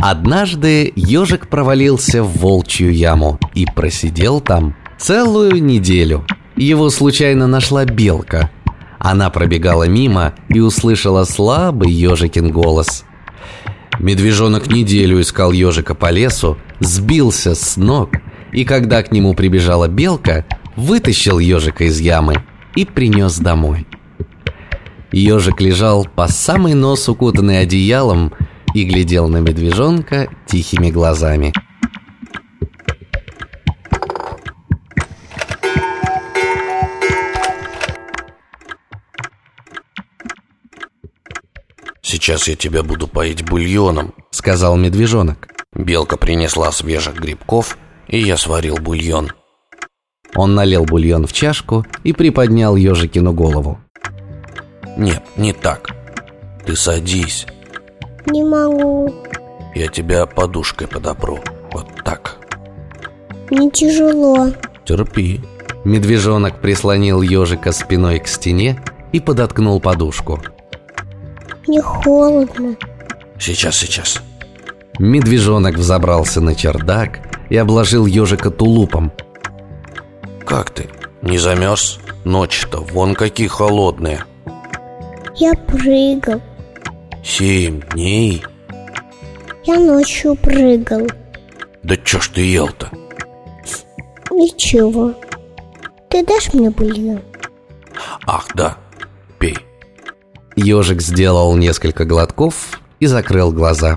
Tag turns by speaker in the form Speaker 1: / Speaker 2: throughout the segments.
Speaker 1: Однажды ежик провалился в волчью яму и просидел там целую неделю. Его случайно нашла белка. Она пробегала мимо и услышала слабый ежикин голос. Медвежонок неделю искал ежика по лесу, сбился с ног, и когда к нему прибежала белка, вытащил ежика из ямы и принес домой. Ежик лежал по самый нос, укутанный одеялом, и глядел на медвежонка тихими глазами.
Speaker 2: «Сейчас я тебя буду поить бульоном», —
Speaker 1: сказал медвежонок.
Speaker 2: Белка принесла свежих грибков, и я сварил бульон.
Speaker 1: Он налил бульон в чашку и приподнял ежикину голову.
Speaker 2: «Нет, не так. Ты садись.
Speaker 3: Не могу.
Speaker 2: Я тебя подушкой подопру. Вот так.
Speaker 3: Мне тяжело.
Speaker 2: Терпи».
Speaker 1: Медвежонок прислонил ежика спиной к стене и подоткнул подушку.
Speaker 3: Мне холодно.
Speaker 2: Сейчас.
Speaker 1: Медвежонок взобрался на чердак и обложил ежика тулупом.
Speaker 2: «Как ты? Не замерз? Ночи-то вон какие холодные».
Speaker 3: Я прыгал.
Speaker 2: 7 дней?
Speaker 3: Я ночью прыгал.
Speaker 2: Да чё ж ты ел-то?
Speaker 3: Ничего. Ты дашь мне бульон?
Speaker 2: Ах, да, пей.
Speaker 1: Ежик сделал несколько глотков и закрыл глаза.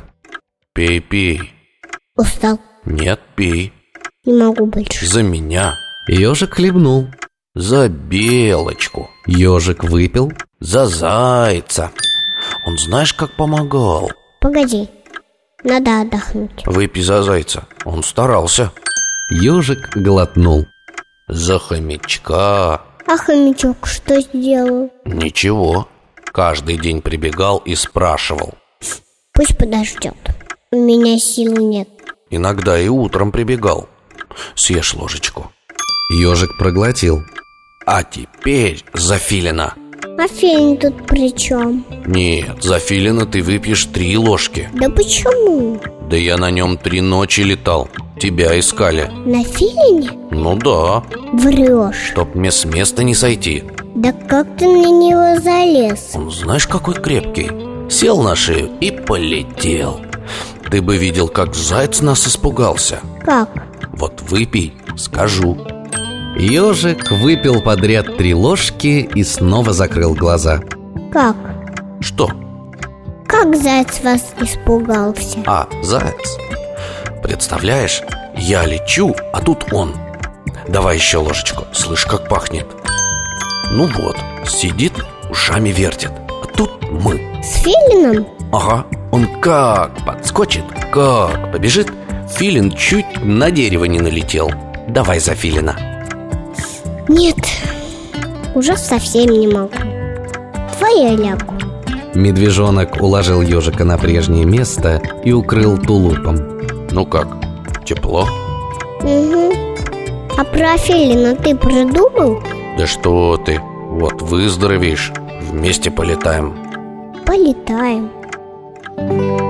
Speaker 2: Пей.
Speaker 3: Устал.
Speaker 2: Нет, пей.
Speaker 3: Не могу больше.
Speaker 2: За меня.
Speaker 1: Ежик хлебнул.
Speaker 2: За белочку.
Speaker 1: Ежик выпил.
Speaker 2: За зайца. Он знаешь, как помогал?
Speaker 3: Погоди, надо отдохнуть.
Speaker 2: Выпей за зайца, он старался.
Speaker 1: Ежик глотнул.
Speaker 2: За хомячка.
Speaker 3: А хомячок что сделал?
Speaker 2: Ничего. Каждый день прибегал и спрашивал.
Speaker 3: Пусть подождет. У меня сил нет.
Speaker 2: Иногда и утром прибегал. Съешь ложечку.
Speaker 1: Ежик проглотил.
Speaker 2: А теперь за филина.
Speaker 3: А филин тут при чем?
Speaker 2: Нет, за филина ты выпьешь 3 ложки.
Speaker 3: Да почему?
Speaker 2: Да я на нем 3 ночи летал. Тебя искали.
Speaker 3: На филине?
Speaker 2: Ну да.
Speaker 3: Врешь.
Speaker 2: Чтоб мне с места не сойти.
Speaker 3: Да как ты на него залез?
Speaker 2: Он знаешь, какой крепкий. Сел на шею и полетел. Ты бы видел, как заяц нас испугался.
Speaker 3: Как?
Speaker 2: Вот выпей, скажу.
Speaker 1: Ежик выпил подряд 3 ложки и снова закрыл глаза.
Speaker 3: Как?
Speaker 2: Что?
Speaker 3: Как заяц вас испугался?
Speaker 2: А, заяц. Представляешь, я лечу, а тут он. Давай еще ложечку, слышь, как пахнет. Ну вот, сидит, ушами вертит. А тут мы.
Speaker 3: С филином?
Speaker 2: Ага, он как подскочит, как побежит. Филин чуть на дерево не налетел. Давай за филина.
Speaker 3: Нет, уже совсем не могу. Давай я лягу.
Speaker 1: Медвежонок уложил ежика на прежнее место и укрыл тулупом.
Speaker 2: Ну как, тепло?
Speaker 3: Угу. А про филина ты придумал?
Speaker 2: Да что ты, вот выздоровеешь, вместе полетаем.
Speaker 3: Полетаем.